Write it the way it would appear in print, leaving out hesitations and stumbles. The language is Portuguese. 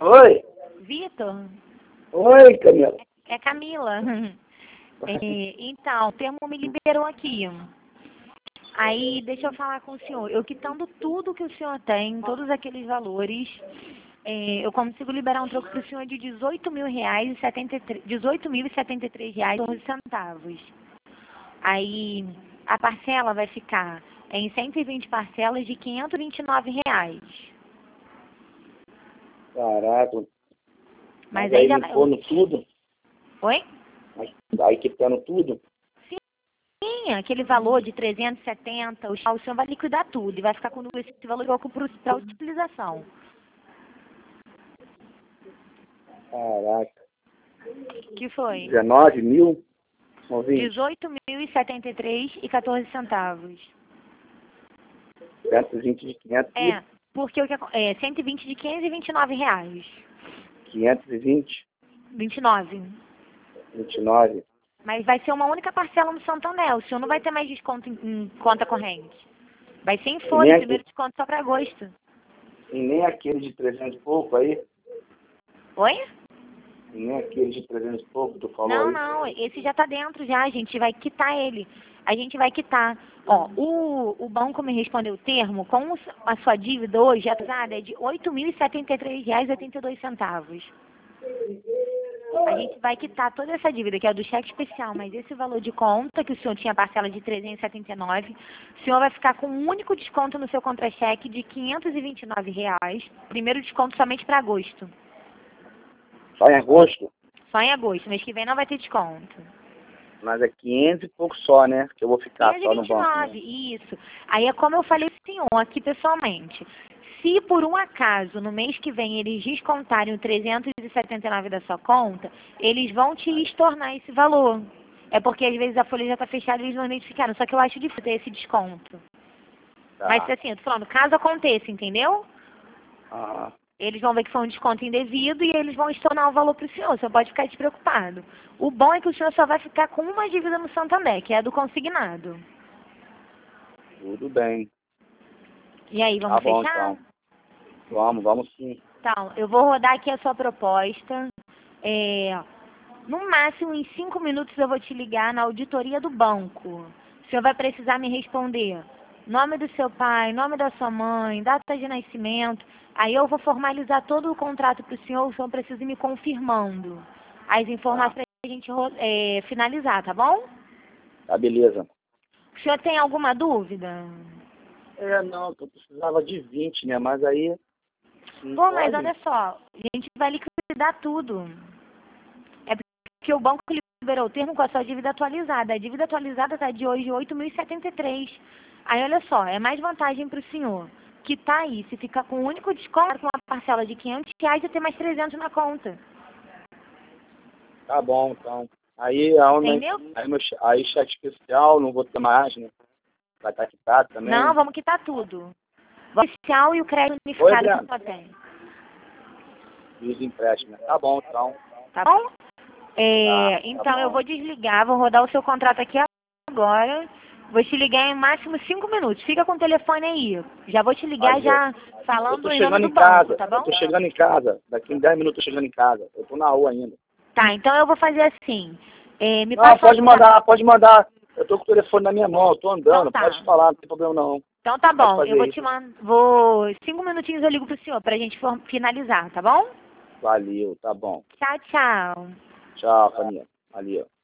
Oi. Vitor? Oi, Camila. É Camila. Então, o termo me liberou aqui. Aí, deixa eu falar com o senhor. Eu quitando tudo que o senhor tem, todos aqueles valores, eu consigo liberar um troco para o senhor de R$18.073,12. Aí, a parcela vai ficar em 120 parcelas de R$529. Caraca. Mas aí aí já... limpando tudo? Oi? Aí quitando tudo? Sim, aquele valor de 370, o senhor vai liquidar tudo e vai ficar com esse valor para utilização. Caraca. Que foi? 19 mil? 18.073,14. 120 de 500 Porque 120 de R$529. 520? 29. 29. Mas vai ser uma única parcela no Santander. O senhor não vai ter mais desconto em conta corrente. Vai ser em folha, primeiro desconto só para agosto. E nem aquele de 300 e pouco aí? Oi? E nem aquele de 300 e pouco, tu falou aí? Não, esse já tá dentro já, a gente vai quitar ele. A gente vai quitar. Ó, o banco me respondeu o termo, com a sua dívida hoje atrasada é de R$8.073,82. A gente vai quitar toda essa dívida, que é do cheque especial, mas esse valor de conta, que o senhor tinha parcela de R$379, o senhor vai ficar com um único desconto no seu contra-cheque de R$529, primeiro desconto somente para agosto. Só em agosto? Só em agosto, mês que vem não vai ter desconto. Mas é 500 e pouco só, né? Que eu vou ficar só no banco. 529, isso. Aí é como eu falei pro senhor aqui pessoalmente. Se por um acaso no mês que vem eles descontarem o 379 da sua conta, eles vão te estornar esse valor. É porque às vezes a folha já está fechada e eles não identificaram. Só que eu acho difícil ter esse desconto. Tá. Mas assim, eu tô falando, caso aconteça, entendeu? Ah, Eles vão ver que foi um desconto indevido e eles vão estornar o valor para o senhor. Você pode ficar despreocupado. O bom é que o senhor só vai ficar com uma dívida no Santander, que é a do consignado. tudo bem. E aí, vamos Tá bom, fechar? então. Vamos sim. Então, eu vou rodar aqui a sua proposta. No máximo, em 5 minutos, eu vou te ligar na auditoria do banco. O senhor vai precisar me responder nome do seu pai, nome da sua mãe, data de nascimento. Aí eu vou formalizar todo o contrato para o senhor precisa ir me confirmando as informações para a gente finalizar, tá bom? Tá, beleza. O senhor tem alguma dúvida? Não, eu precisava de 20, né? Mas aí... Pô, mas olha só, a gente vai liquidar tudo. É porque o banco liberou o termo com a sua dívida atualizada. A dívida atualizada está de hoje 8.073. Aí, olha só, é mais vantagem para o senhor que tá aí, se ficar com um único desconto, com uma parcela de R$500 e ter mais 300 na conta. Tá bom, então. Entendeu? Aí chat especial, não vou ter mais, né? Vai estar quitado também. Não, vamos quitar tudo. O oficial e o crédito unificado que só tem. E os empréstimos. Tá bom, então. Tá bom? Tá bom. Eu vou desligar, vou rodar o seu contrato aqui agora. Vou te ligar em máximo 5 minutos. Fica com o telefone aí. Já vou te ligar falando em nome do banco, tá bom? Eu tô chegando em casa. Daqui em 10 minutos eu tô chegando em casa. Eu tô na rua ainda. Tá, então eu vou fazer assim. Pode mandar. Eu tô com o telefone na minha mão, eu tô andando. Então tá. Pode falar, não tem problema não. Então tá bom, eu vou te mandar. 5 minutinhos eu ligo pro senhor pra gente finalizar, tá bom? Valeu, tá bom. Tchau, tchau. Tchau, família. Valeu.